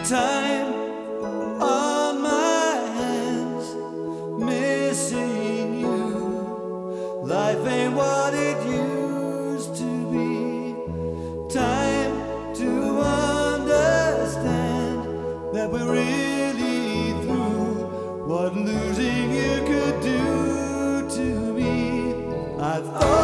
time on my hands, missing you. Life ain't what it used to be. Time to understand that we're really through what losing you could do to me. I thought